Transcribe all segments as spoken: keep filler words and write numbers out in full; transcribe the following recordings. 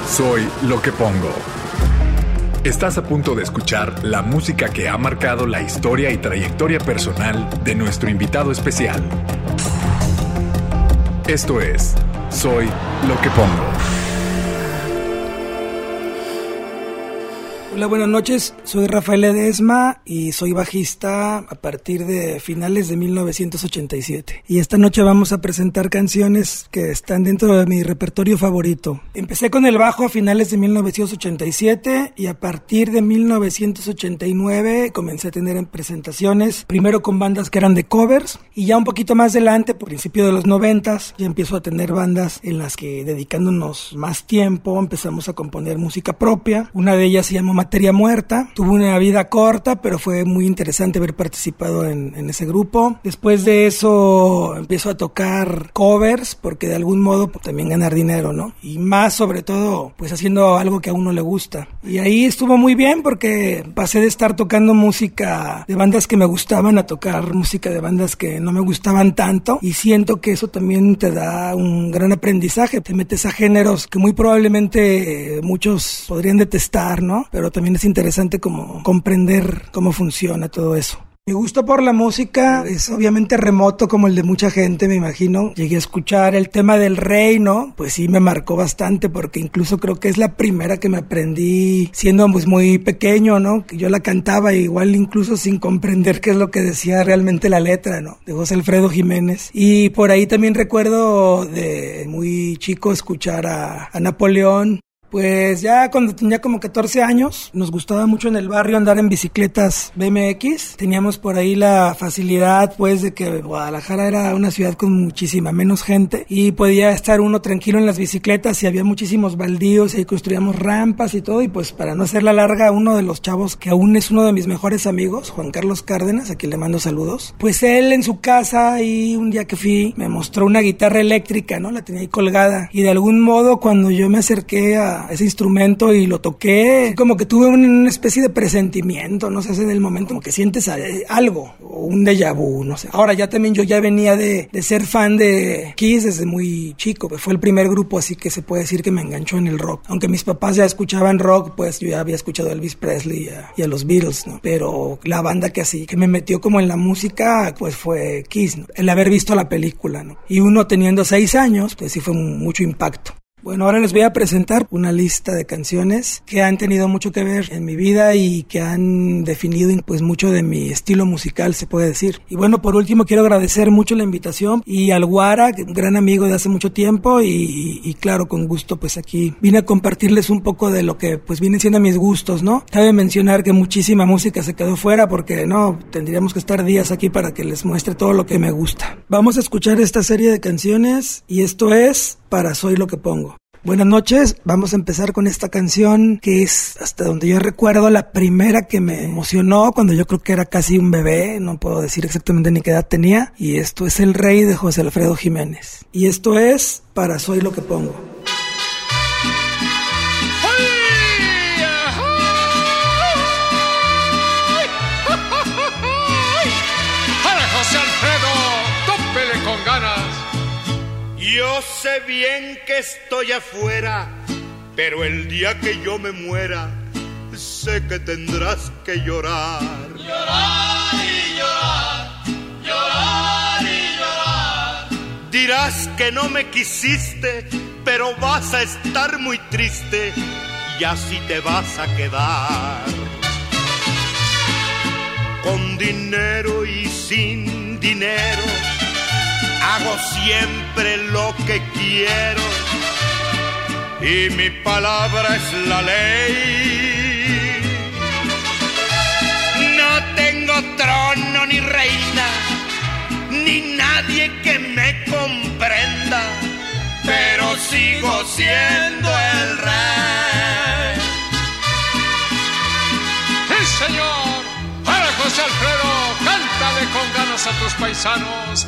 Soy lo que pongo. Estás a punto de escuchar la música que ha marcado la historia y trayectoria personal de nuestro invitado especial. Esto es Soy lo que pongo. Hola, buenas noches, soy Rafael Ledesma y soy bajista a partir de finales de mil novecientos ochenta y siete. Y esta noche vamos a presentar canciones que están dentro de mi repertorio favorito. Empecé con el bajo a finales de mil novecientos ochenta y siete y a partir de mil novecientos ochenta y nueve comencé a tener presentaciones, primero con bandas que eran de covers y ya un poquito más adelante, por principio de los noventas, ya empiezo a tener bandas en las que dedicándonos más tiempo empezamos a componer música propia. Una de ellas se llamó Materia Muerta. Tuvo una vida corta, pero fue muy interesante haber participado en, en ese grupo. Después de eso empiezo a tocar covers, porque de algún modo pues, también ganar dinero, ¿no? Y más sobre todo, pues haciendo algo que a uno le gusta. Y ahí estuvo muy bien porque pasé de estar tocando música de bandas que me gustaban a tocar música de bandas que no me gustaban tanto. Y siento que eso también te da un gran aprendizaje. Te metes a géneros que muy probablemente eh, muchos podrían detestar, ¿no? Pero también es interesante como comprender cómo funciona todo eso. Mi gusto por la música es obviamente remoto como el de mucha gente, me imagino. Llegué a escuchar el tema del Rey, ¿no? Pues sí me marcó bastante porque incluso creo que es la primera que me aprendí siendo pues muy pequeño, ¿no? Que yo la cantaba igual incluso sin comprender qué es lo que decía realmente la letra, ¿no? De José Alfredo Jiménez. Y por ahí también recuerdo de muy chico escuchar a, a Napoleón. Pues ya cuando tenía como catorce años, nos gustaba mucho en el barrio andar en bicicletas B M X. Teníamos por ahí la facilidad, pues, de que Guadalajara era una ciudad con muchísima menos gente y podía estar uno tranquilo en las bicicletas y había muchísimos baldíos y ahí construíamos rampas y todo. Y pues para no hacerla larga, uno de los chavos que aún es uno de mis mejores amigos, Juan Carlos Cárdenas, a quien le mando saludos, pues él en su casa y un día que fui me mostró una guitarra eléctrica, ¿no? La tenía ahí colgada y de algún modo cuando yo me acerqué a ese instrumento y lo toqué, como que tuve una especie de presentimiento, no sé, en el momento como que sientes algo, o un déjà vu, no sé. Ahora ya también yo ya venía de, de ser fan de Kiss desde muy chico, fue el primer grupo así que se puede decir que me enganchó en el rock. Aunque mis papás ya escuchaban rock, pues yo ya había escuchado a Elvis Presley y a, y a los Beatles, ¿no? Pero la banda que así, que me metió como en la música, pues fue Kiss, ¿no? El haber visto la película, ¿no? Y uno teniendo seis años, pues sí fue mucho impacto. Bueno, ahora les voy a presentar una lista de canciones que han tenido mucho que ver en mi vida y que han definido pues mucho de mi estilo musical, se puede decir. Y bueno, por último quiero agradecer mucho la invitación y al Guara, un gran amigo de hace mucho tiempo y, y, y claro, con gusto pues aquí vine a compartirles un poco de lo que pues vienen siendo mis gustos, ¿no? Cabe mencionar que muchísima música se quedó fuera porque no, tendríamos que estar días aquí para que les muestre todo lo que me gusta. Vamos a escuchar esta serie de canciones y esto es Para Soy lo que pongo. Buenas noches, vamos a empezar con esta canción que es, hasta donde yo recuerdo, la primera que me emocionó cuando yo creo que era casi un bebé, no puedo decir exactamente ni qué edad tenía, y esto es El Rey de José Alfredo Jiménez. Y esto es Para Soy lo que pongo. Yo sé bien que estoy afuera, pero el día que yo me muera, sé que tendrás que llorar. Llorar y llorar, llorar y llorar. Dirás que no me quisiste, pero vas a estar muy triste y así te vas a quedar. Con dinero y sin dinero, hago siempre lo que quiero y mi palabra es la ley. No tengo trono ni reina, ni nadie que me comprenda, pero sigo siendo el rey. ¡Sí, señor! Para José Alfredo, cántale con ganas a tus paisanos.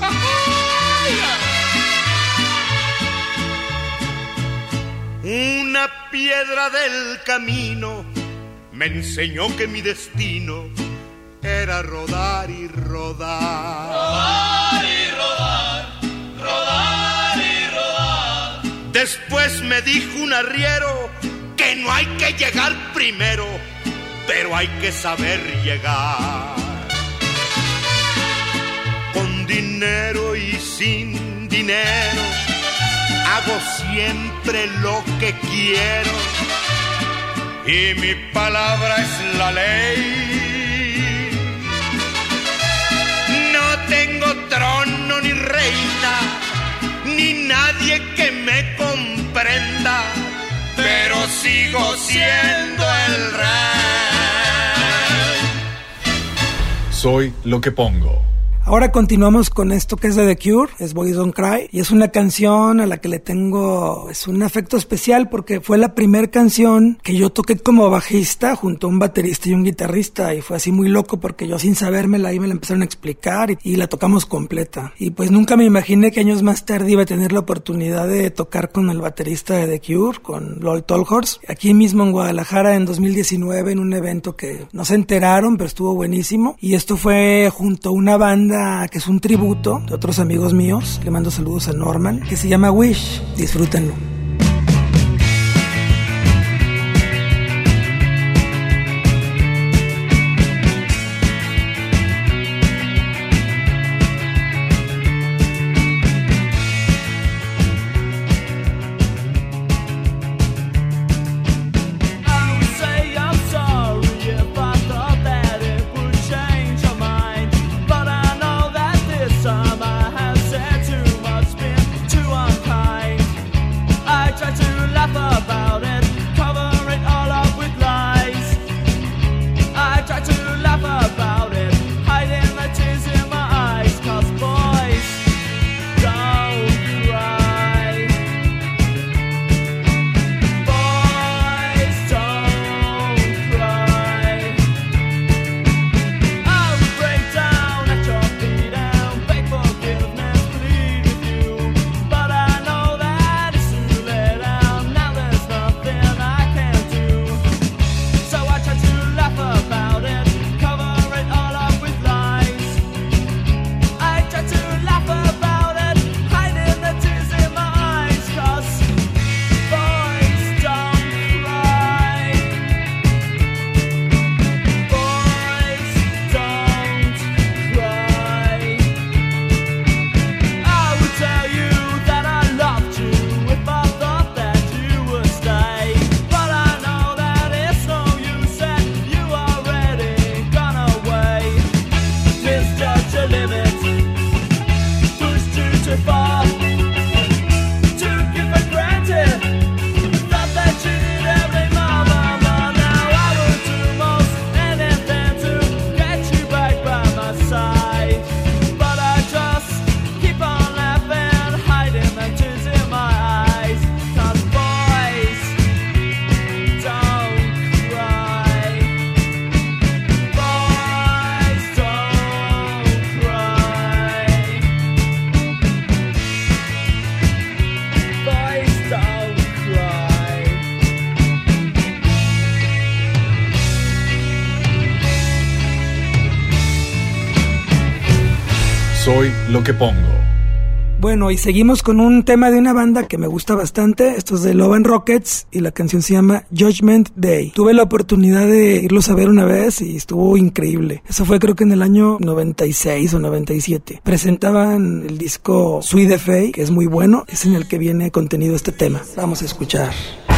Una piedra del camino me enseñó que mi destino era rodar y rodar. Rodar y rodar, rodar y rodar. De Después me dijo un arriero que no hay que llegar primero, pero hay que saber llegar. Con dinero y sin dinero hago siempre lo que quiero, y mi palabra es la ley. No tengo trono ni reina, ni nadie que me comprenda, pero sigo siendo el rey. Soy lo que pongo. Ahora continuamos con esto que es de The Cure, es Boys Don't Cry, y es una canción a la que le tengo es un afecto especial porque fue la primera canción que yo toqué como bajista junto a un baterista y un guitarrista, y fue así muy loco porque yo sin sabérmela ahí me la empezaron a explicar y, y la tocamos completa. Y pues nunca me imaginé que años más tarde iba a tener la oportunidad de tocar con el baterista de The Cure, con Lol Tolhurst, aquí mismo en Guadalajara en dos mil diecinueve en un evento que no se enteraron, pero estuvo buenísimo. Y esto fue junto a una banda que es un tributo de otros amigos míos, le mando saludos a Norman, que se llama Wish. Disfrútenlo. Soy lo que pongo. Bueno, y seguimos con un tema de una banda que me gusta bastante. Esto es de Love and Rockets y la canción se llama Judgment Day. Tuve la oportunidad de irlos a ver una vez y estuvo increíble. Eso fue creo que en el año noventa y seis o noventa y siete. Presentaban el disco Sweet F A, que es muy bueno. Es en el que viene contenido este tema. Vamos a escuchar.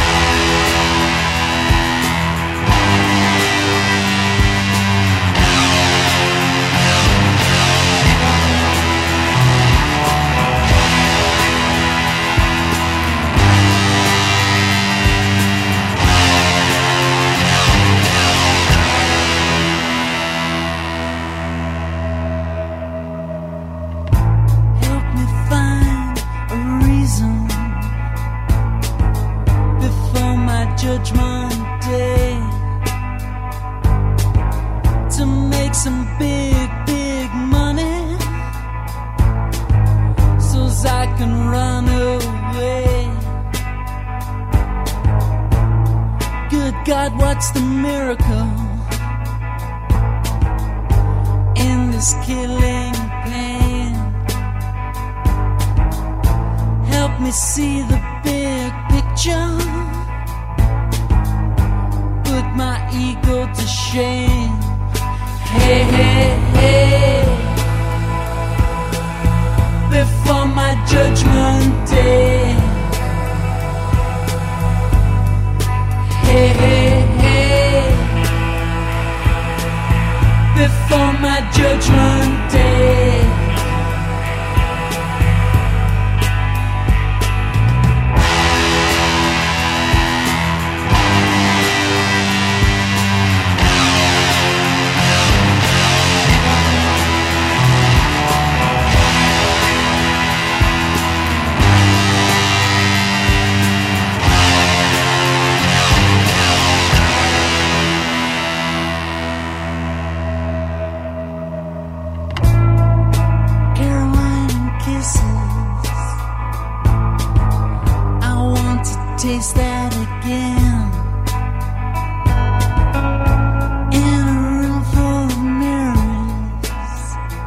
Judgment Day to make some big, big money so I can run away. Good God, what's the miracle in this killing pain? Help help me see the big picture, put my ego to shame. Hey, hey, hey, before my judgment day. Hey, hey, hey, before my judgment day. Taste that again. In a room full of mirrors,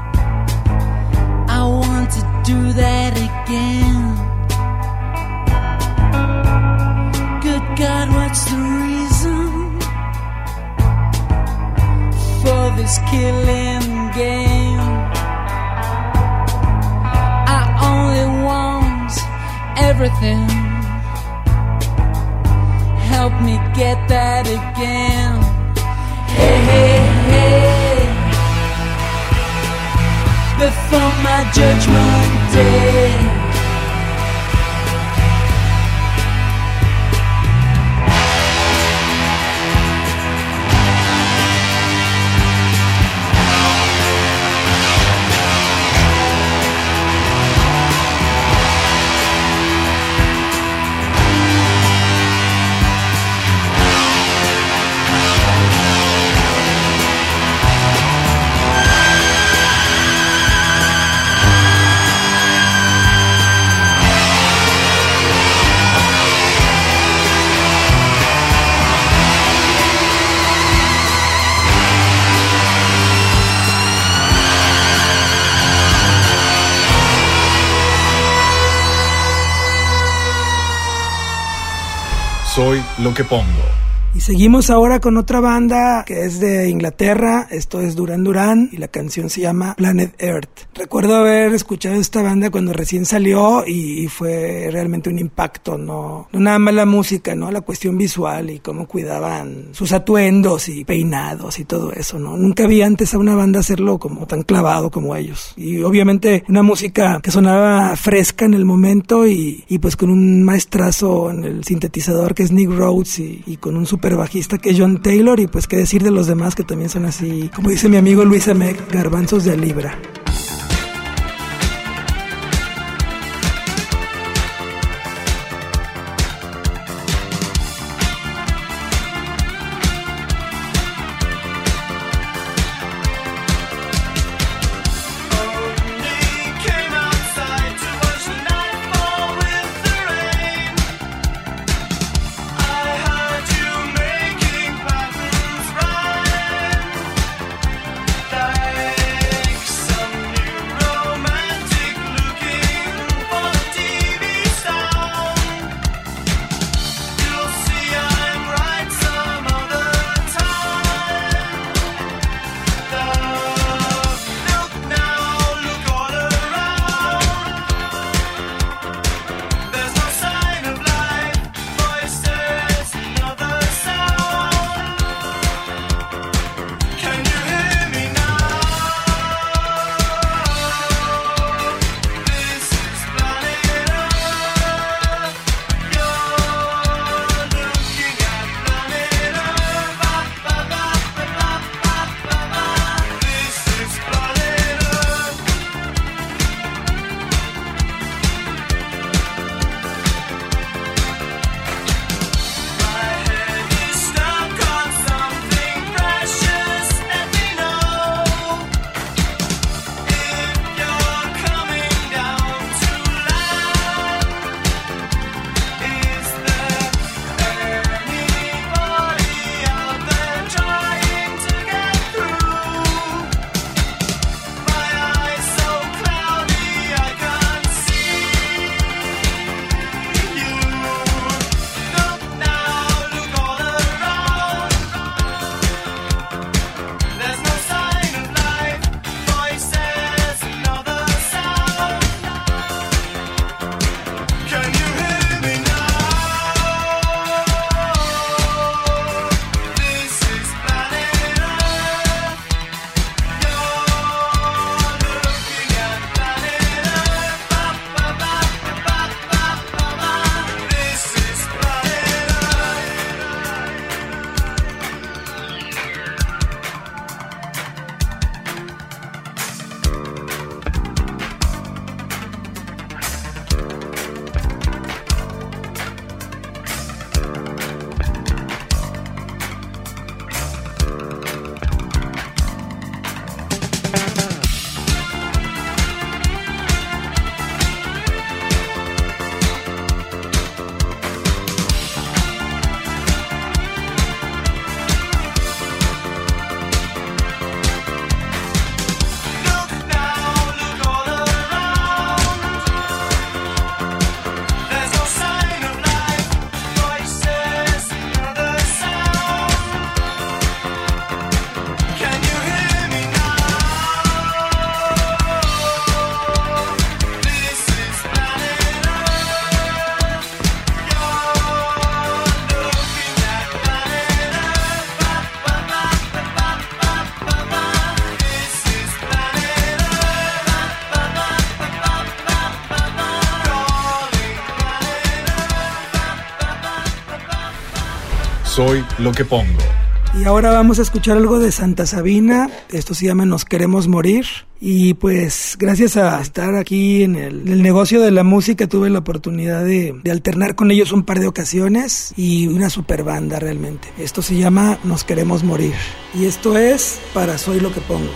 I want to do that again. Good God, what's the reason for this killing game? I only want everything. Help me get that again. Hey, hey, hey, before my judgment day. Soy lo que pongo. Y seguimos ahora con otra banda que es de Inglaterra. Esto es Duran Duran y la canción se llama Planet Earth. Recuerdo haber escuchado esta banda cuando recién salió y fue realmente un impacto, no, no nada más la música, no, la cuestión visual y cómo cuidaban sus atuendos y peinados y todo eso, no. Nunca vi antes a una banda hacerlo como tan clavado como ellos. Y obviamente una música que sonaba fresca en el momento y, y pues con un maestrazo en el sintetizador que es Nick Rhodes y, y con un super bajista que es John Taylor, y pues qué decir de los demás que también son así, como dice mi amigo Luis Amec, garbanzos de a libra. Some new Soy lo que pongo. Y ahora vamos a escuchar algo de Santa Sabina. Esto se llama Nos Queremos Morir. Y pues gracias a estar aquí en el, en el negocio de la música tuve la oportunidad de, de alternar con ellos un par de ocasiones. Y una super banda realmente. Esto se llama Nos Queremos Morir. Y esto es para Soy lo que pongo.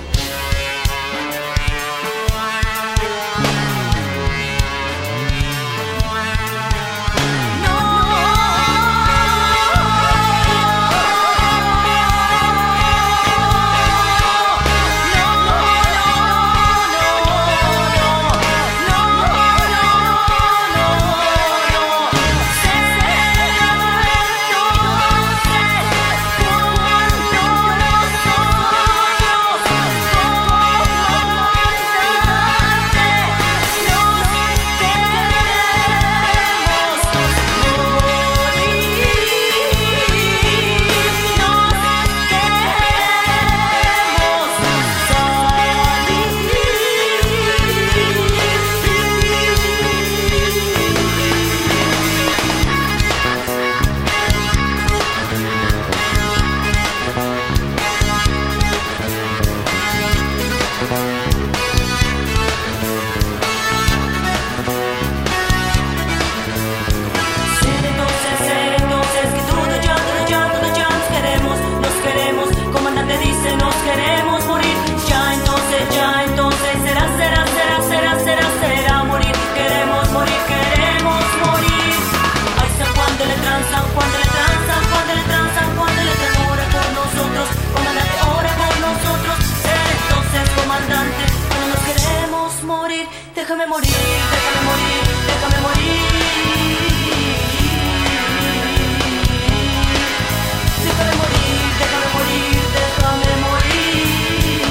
Déjame morir, déjame morir, déjame morir. Déjame morir, déjame morir, déjame morir.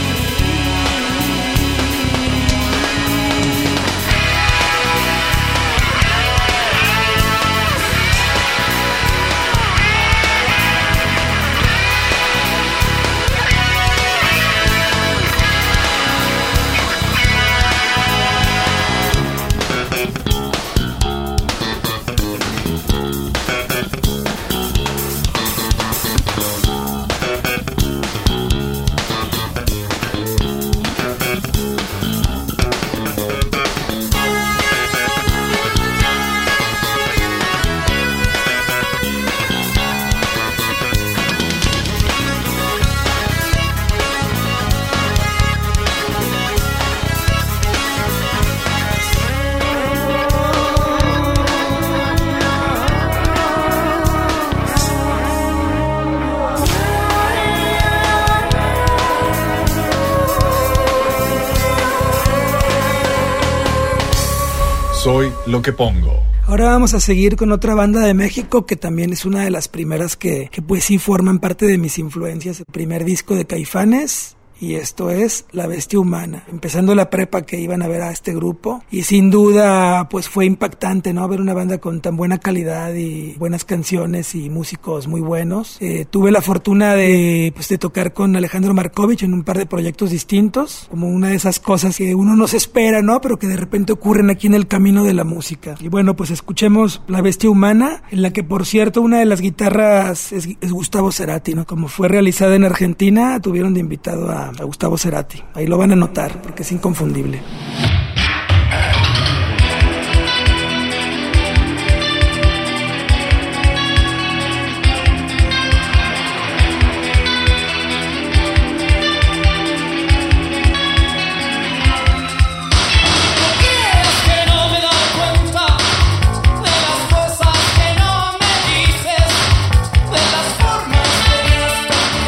Soy lo que pongo. Ahora vamos a seguir con otra banda de México que también es una de las primeras que, que pues sí forman parte de mis influencias. El primer disco de Caifanes. Y esto es La Bestia Humana, empezando la prepa que iban a ver a este grupo y sin duda pues fue impactante, ¿no? Ver una banda con tan buena calidad y buenas canciones y músicos muy buenos. Eh, tuve la fortuna de pues de tocar con Alejandro Markovich en un par de proyectos distintos, como una de esas cosas que uno no se espera, ¿no? Pero que de repente ocurren aquí en el camino de la música. Y bueno, pues escuchemos La Bestia Humana, en la que por cierto una de las guitarras es, es Gustavo Cerati, ¿no? Como fue realizada en Argentina, tuvieron de invitado a a Gustavo Cerati. Ahí lo van a notar porque es inconfundible.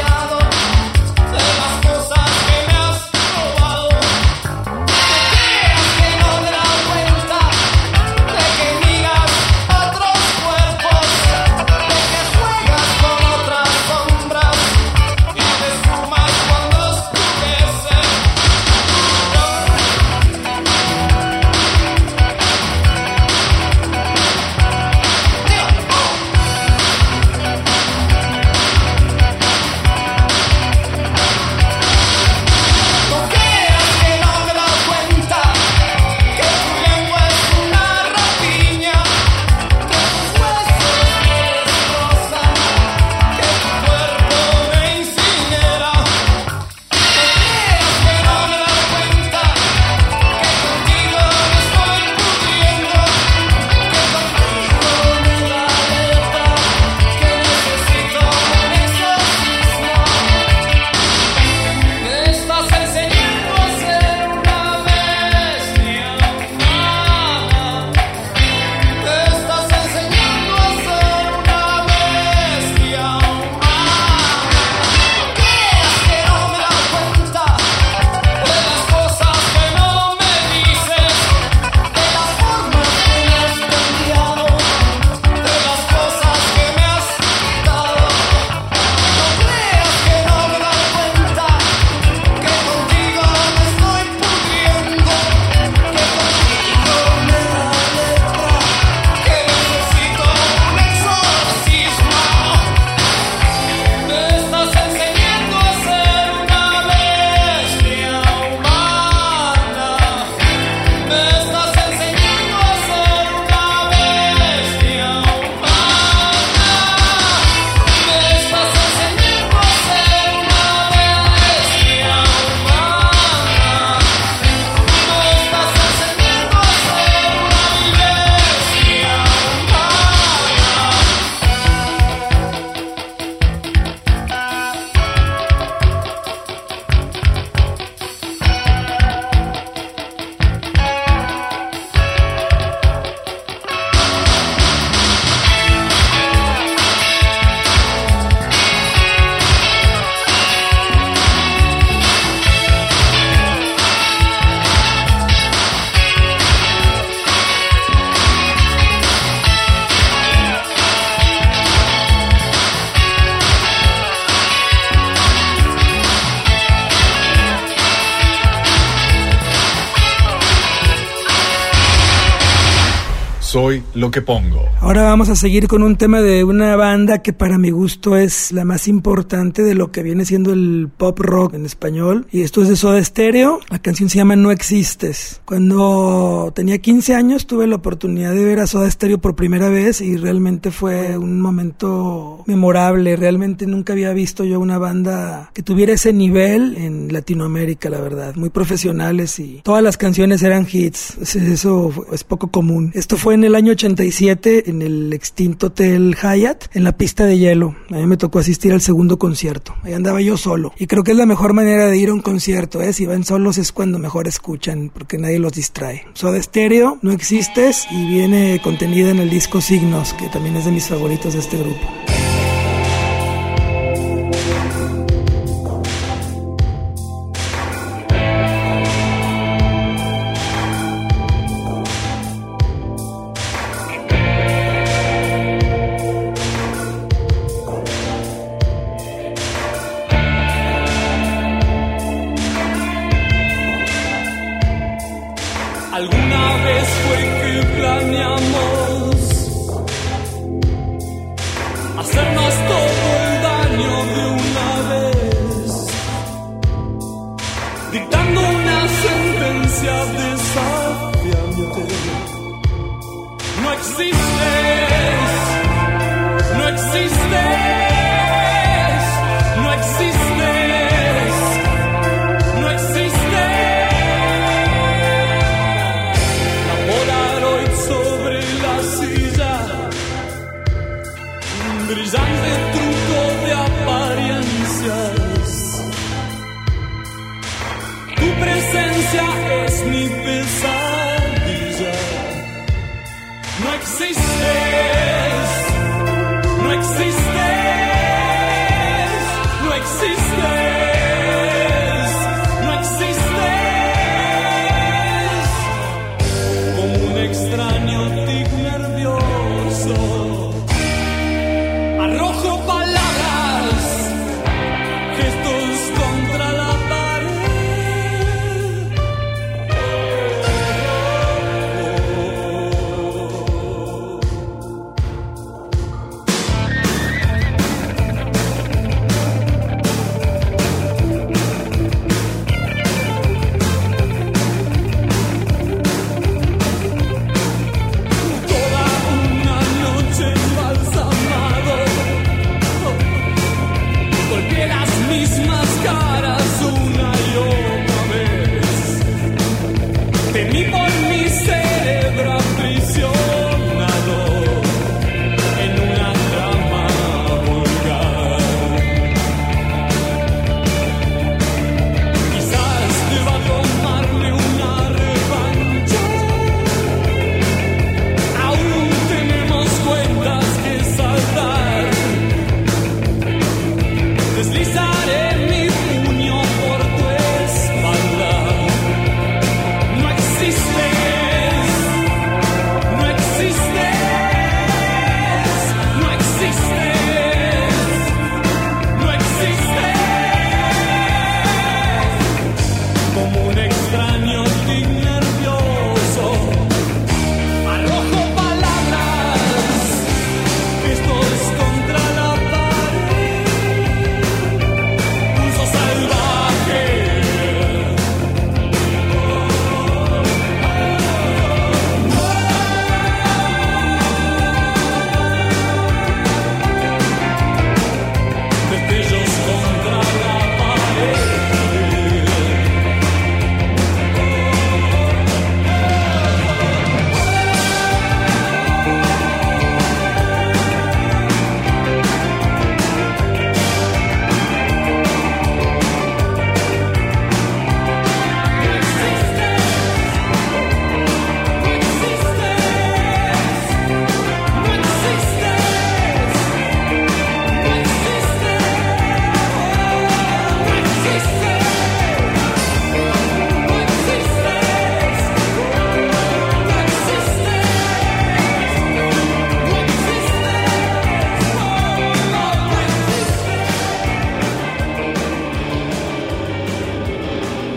Yeah. Soy lo que pongo. Ahora vamos a seguir con un tema de una banda que para mi gusto es la más importante de lo que viene siendo el pop rock en español. Y esto es de Soda Stereo. La canción se llama No Existes. Cuando tenía quince años tuve la oportunidad de ver a Soda Stereo por primera vez y realmente fue un momento memorable. Realmente nunca había visto yo una banda que tuviera ese nivel en Latinoamérica, la verdad. Muy profesionales y todas las canciones eran hits. Eso es poco común. Esto fue en el año ochenta y siete en el extinto Hotel Hyatt, en la pista de hielo. A mí me tocó asistir al segundo concierto. Ahí andaba yo solo. Y creo que es la mejor manera de ir a un concierto, ¿eh? Si van solos es cuando mejor escuchan, porque nadie los distrae. Soda Stereo, No Existes, y viene contenida en el disco Signos, que también es de mis favoritos de este grupo. Alguna vez fue que planeamos hacernos todo el daño de una vez, dictando una sentencia desafiante. No existes, no existes, no existes. Brillante truco de apariencias. Tu presencia es mi pesadilla. No existes, no existes, no existes, no existes. Como un extraño tic nervioso. Arrojo palabras, gestos contra la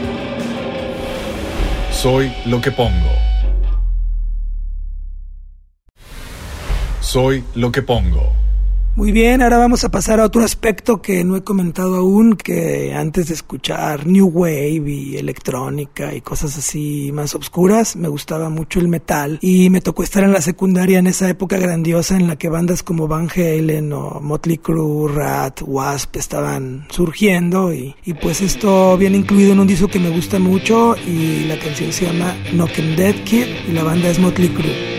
Soy lo que pongo. Soy lo que pongo. Muy bien, ahora vamos a pasar a otro aspecto que no he comentado aún, que antes de escuchar New Wave y electrónica y cosas así más obscuras, me gustaba mucho el metal y me tocó estar en la secundaria en esa época grandiosa en la que bandas como Van Halen o Motley Crue, Rat, Wasp estaban surgiendo y, y pues esto viene incluido en un disco que me gusta mucho y la canción se llama Knockin' Dead Kid y la banda es Motley Crue.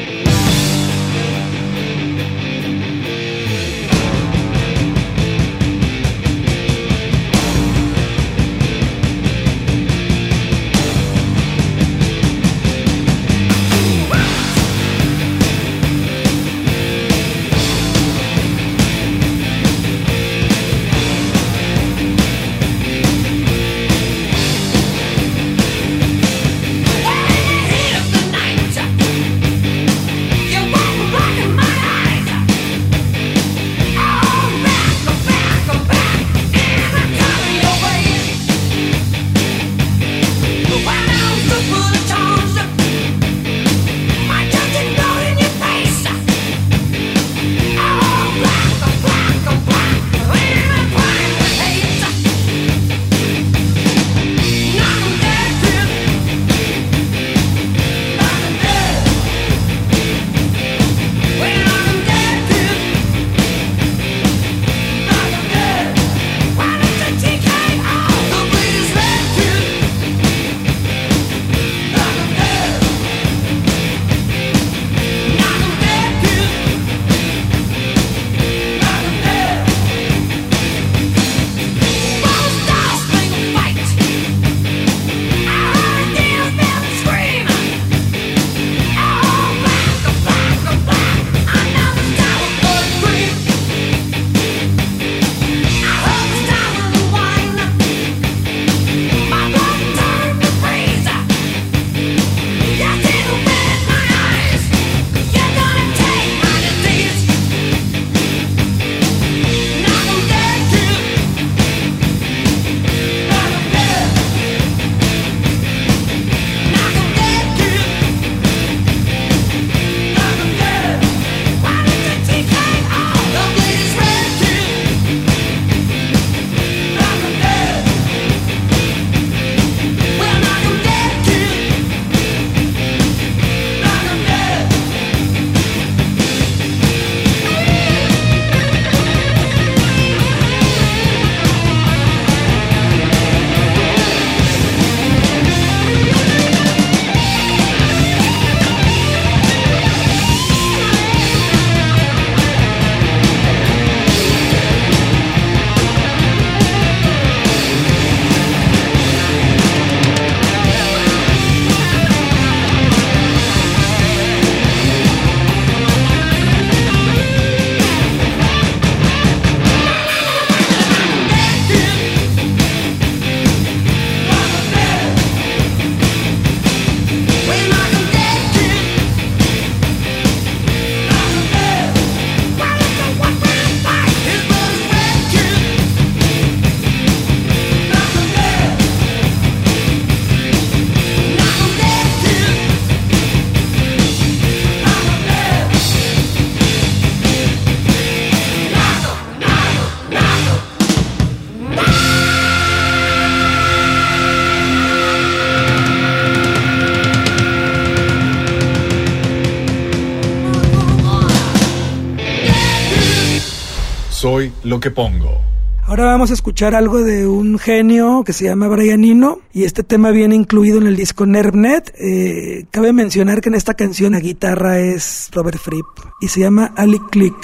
Soy lo que pongo. Ahora vamos a escuchar algo de un genio que se llama Brian Eno y este tema viene incluido en el disco Nervnet. Eh, cabe mencionar que en esta canción la guitarra es Robert Fripp y se llama Ali Click.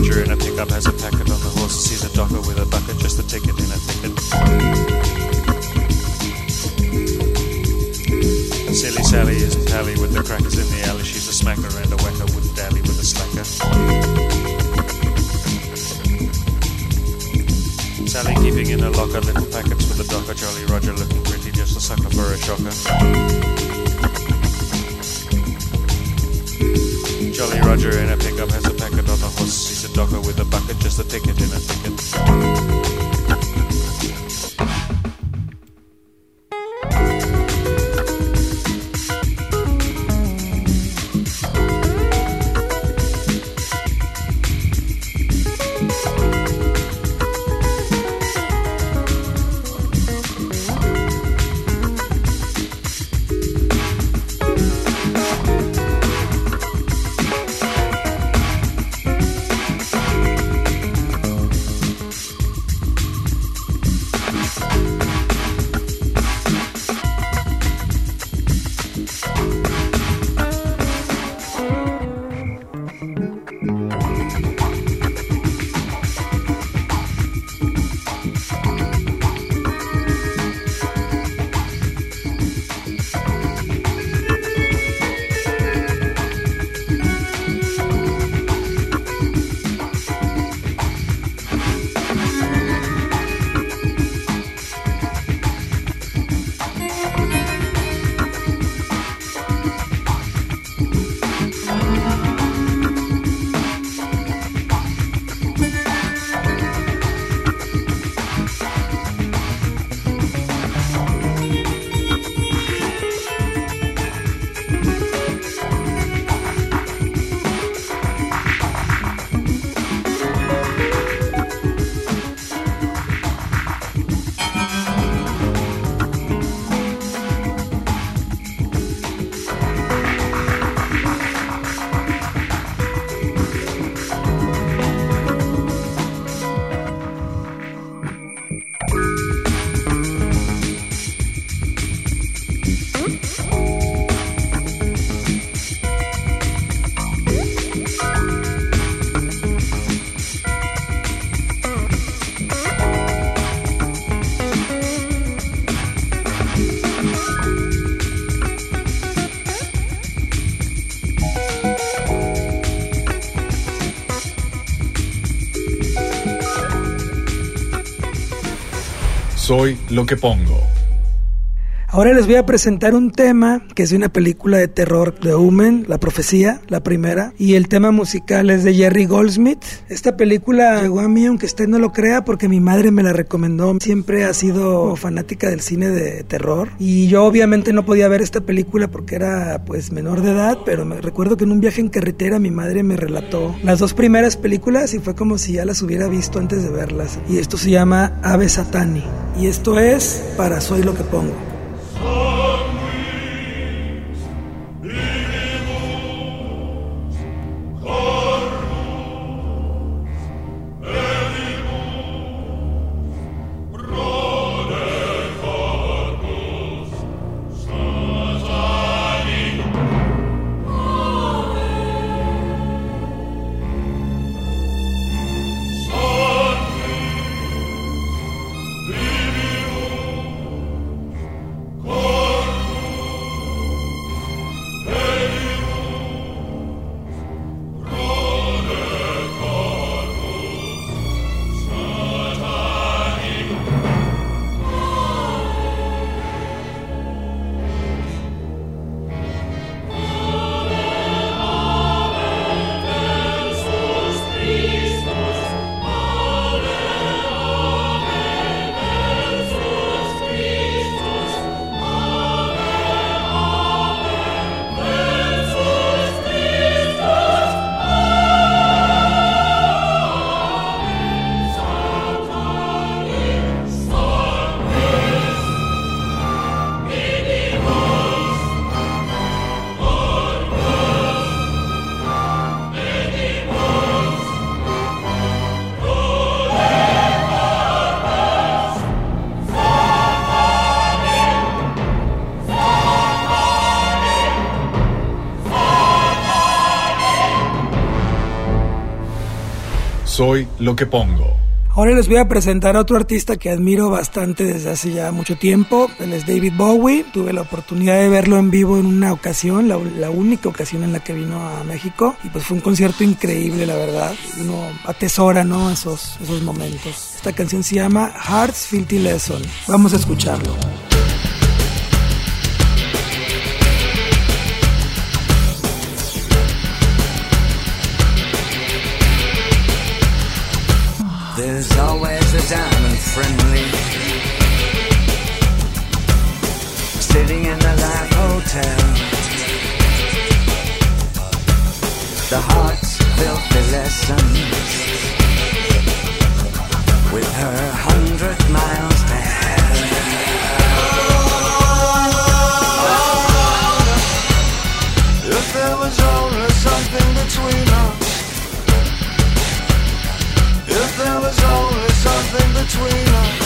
Roger in a pickup has a packet on the horse. Sees a docker with a bucket, just a ticket in a ticket. Silly Sally isn't pally with the crackers in the alley. She's a smacker and a whacker, wouldn't dally with a slacker. Sally keeping in her locker little packets with a docker. Jolly Roger looking pretty, just a sucker for a shocker. Jolly Roger in a pickup has a packet on the horse. Sees a docker with a bucket, just a ticket in a ticket. Soy lo que pongo. Ahora les voy a presentar un tema que es de una película de terror, The Omen, La Profecía, la primera, y el tema musical es de Jerry Goldsmith. Esta película llegó a mí, aunque usted no lo crea, porque mi madre me la recomendó. Siempre ha sido fanática del cine de terror y yo obviamente no podía ver esta película porque era pues menor de edad, pero me recuerdo que en un viaje en carretera mi madre me relató las dos primeras películas y fue como si ya las hubiera visto antes de verlas. Y esto se llama Ave Satani y esto es para Soy lo que pongo. Soy lo que pongo. Ahora les voy a presentar a otro artista que admiro bastante desde hace ya mucho tiempo. Él es David Bowie. Tuve la oportunidad de verlo en vivo en una ocasión, la, la única ocasión en la que vino a México. Y pues fue un concierto increíble, la verdad. Uno atesora, ¿no?, esos, esos momentos. Esta canción se llama Heart's Filthy Lesson. Vamos a escucharlo. There's always a diamond friendly sitting in the Live Hotel. The heart's filthy lessons with her hundred miles to hell. If there was only something between us, if there was only something between us,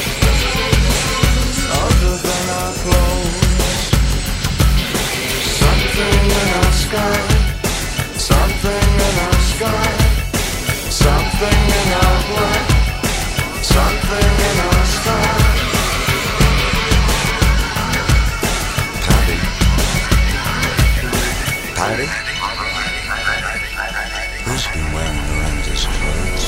other than our clothes, something in our sky, something in our sky, something in our blood, something in our sky. Patty, Patty, who's been wearing Miranda's clothes?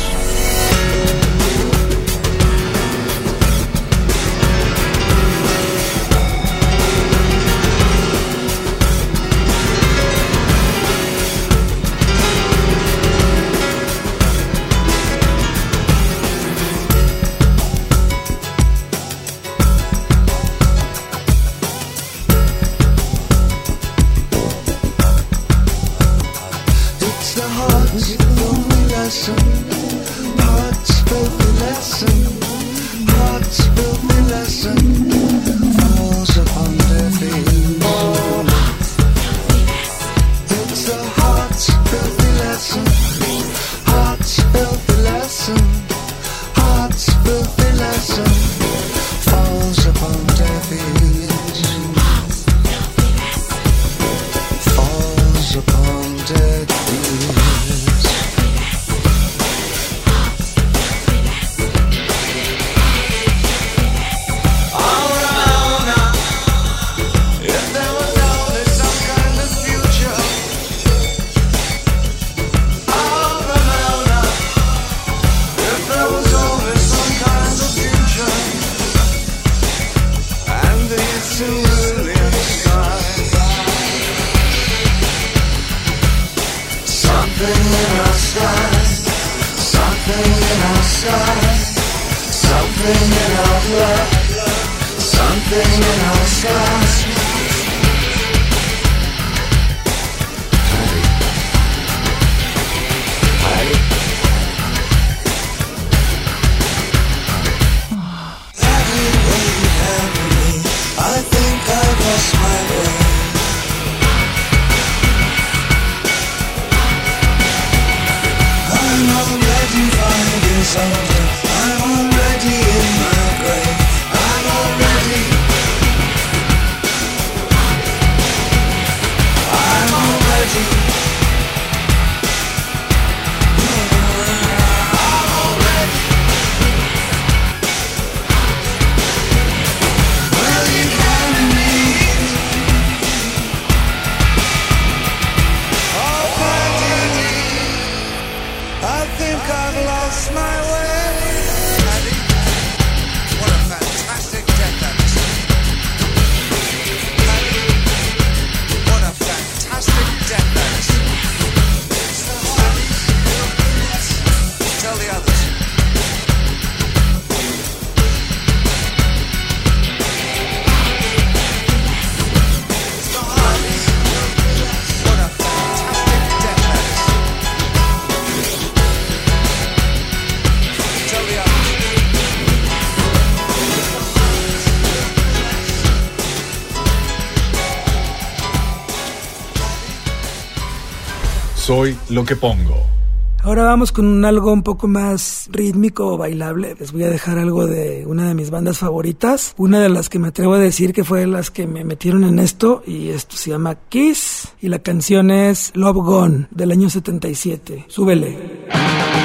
Soy lo que pongo. Ahora vamos con algo un poco más rítmico o bailable. Les voy a dejar algo de una de mis bandas favoritas, una de las que me atrevo a decir que fue las que me metieron en esto, y esto se llama Kiss, y la canción es Love Gone, del año setenta y siete. Súbele.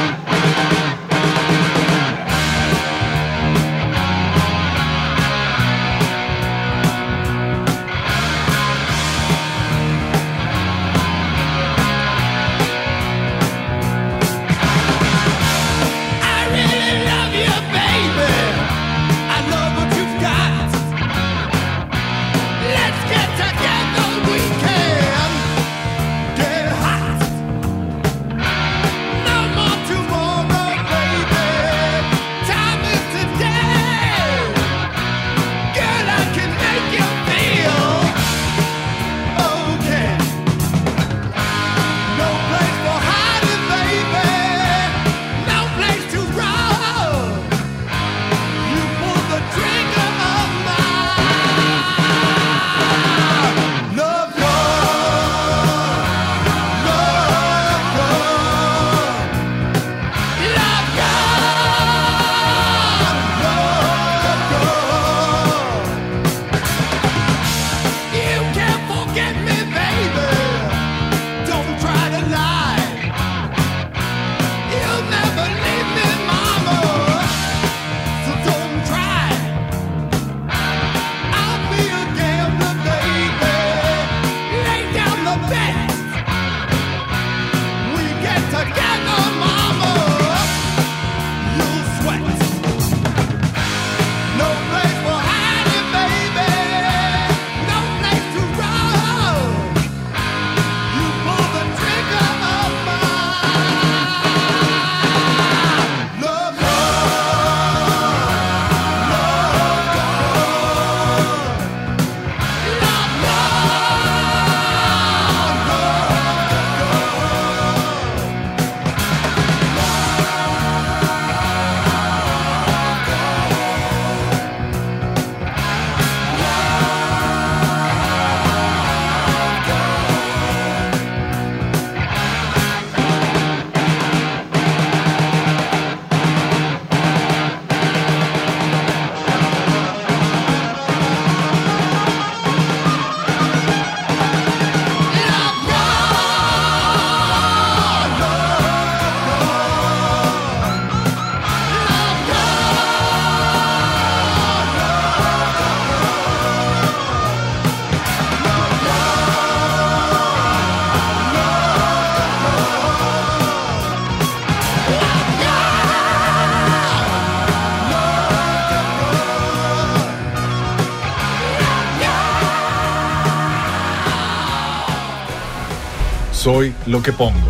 Soy lo que pongo.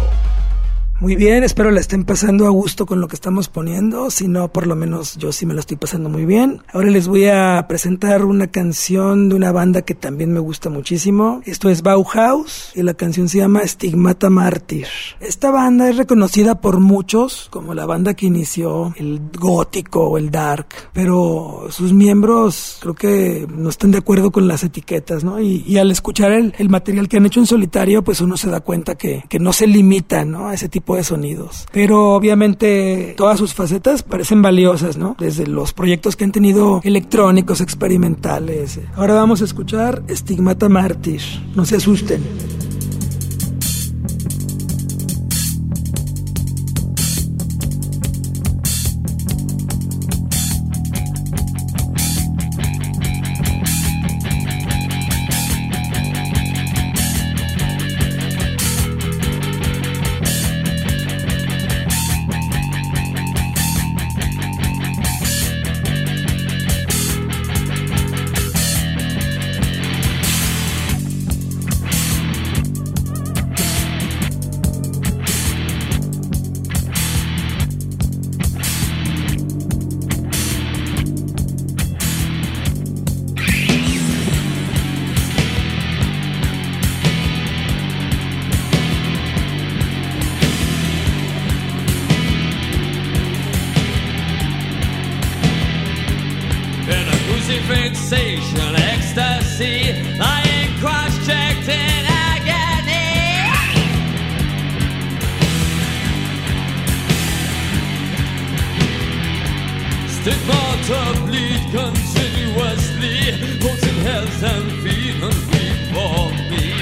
Muy bien, espero la estén pasando a gusto con lo que estamos poniendo, si no, por lo menos yo sí me lo estoy pasando muy bien. Ahora les voy a presentar una canción de una banda que también me gusta muchísimo. Esto es Bauhaus y la canción se llama Stigmata Martyr. Esta banda es reconocida por muchos como la banda que inició el gótico o el dark, pero sus miembros creo que no están de acuerdo con las etiquetas, ¿no? Y, y al escuchar el, el material que han hecho en solitario, pues uno se da cuenta que, que no se limitan, ¿no?, a ese tipo de sonidos. Pero obviamente todas sus facetas parecen valiosas, ¿no? Desde los proyectos que han tenido electrónicos, experimentales. Ahora vamos a escuchar Stigmata Martyr. No se asusten. Fixation, ecstasy, lying cross-checked in agony. Stigmata bleed continuously, potent health and feeling weak for me.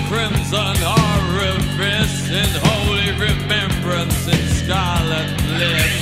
crimson orifice in holy remembrance in scarlet bliss.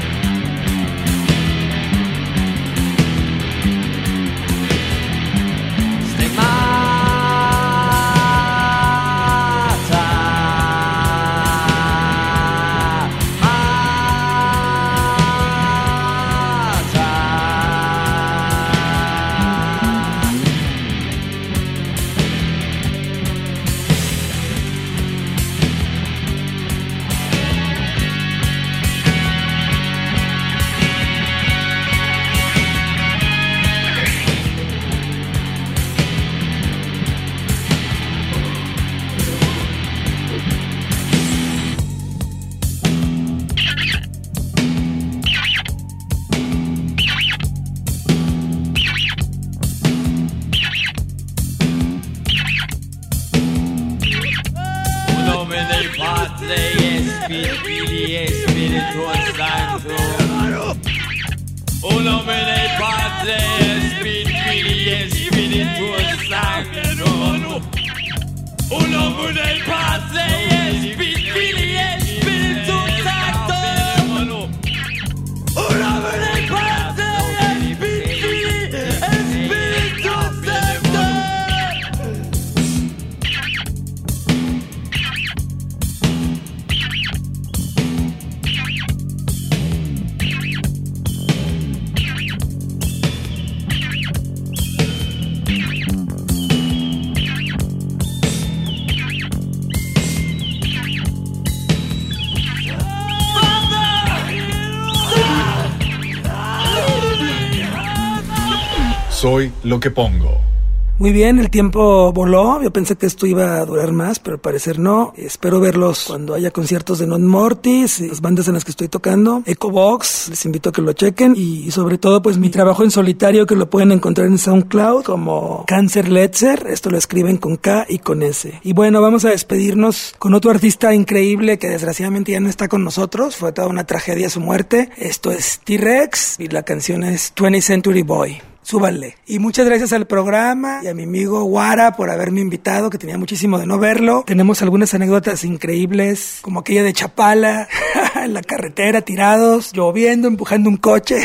Soy lo que pongo. Muy bien, el tiempo voló. Yo pensé que esto iba a durar más, pero al parecer no. Espero verlos cuando haya conciertos de Non Mortis, las bandas en las que estoy tocando. Echobox, les invito a que lo chequen. Y sobre todo, pues mi trabajo en solitario, que lo pueden encontrar en SoundCloud como Cancer Letzer. Esto lo escriben con K y con S. Y bueno, vamos a despedirnos con otro artista increíble que desgraciadamente ya no está con nosotros. Fue toda una tragedia su muerte. Esto es T-Rex y la canción es twentieth Century Boy. Súbanle. Y muchas gracias al programa y a mi amigo Guara por haberme invitado, que tenía muchísimo de no verlo. Tenemos algunas anécdotas increíbles, como aquella de Chapala, en la carretera, tirados, lloviendo, empujando un coche.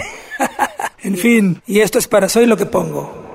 En fin, y esto es para Soy lo que pongo.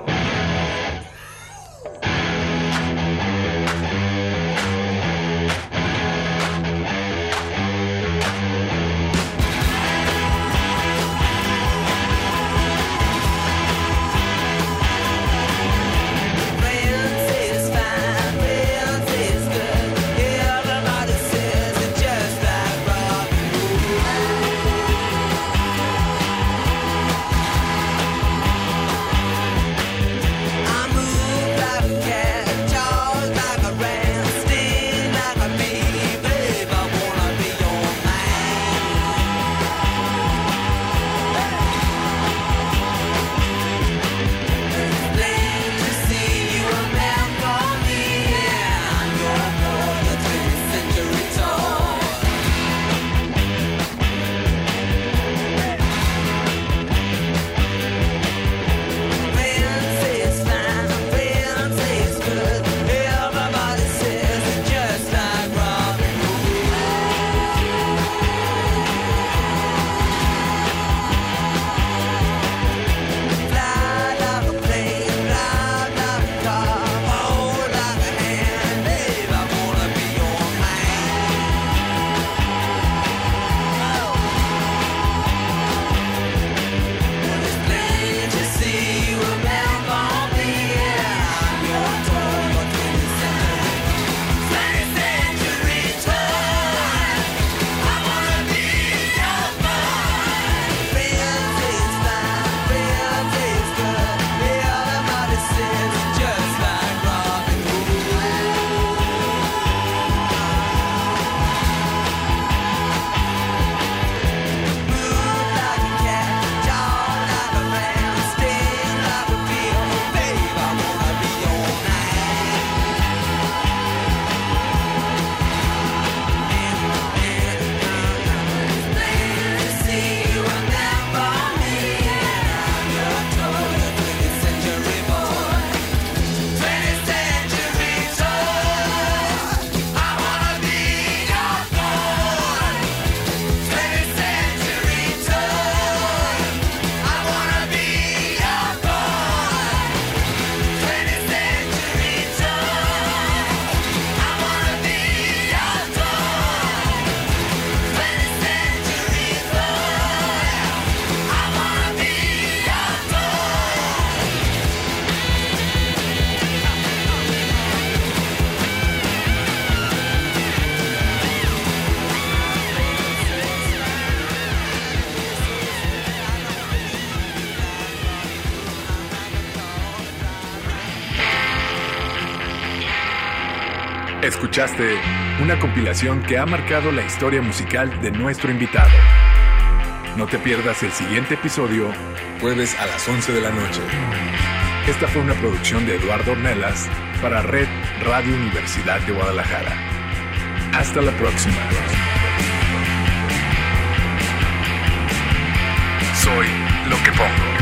Escuchaste una compilación que ha marcado la historia musical de nuestro invitado. No te pierdas el siguiente episodio, jueves a las once de la noche. Esta fue una producción de Eduardo Ornelas para Red Radio Universidad de Guadalajara. Hasta la próxima. Soy lo que pongo.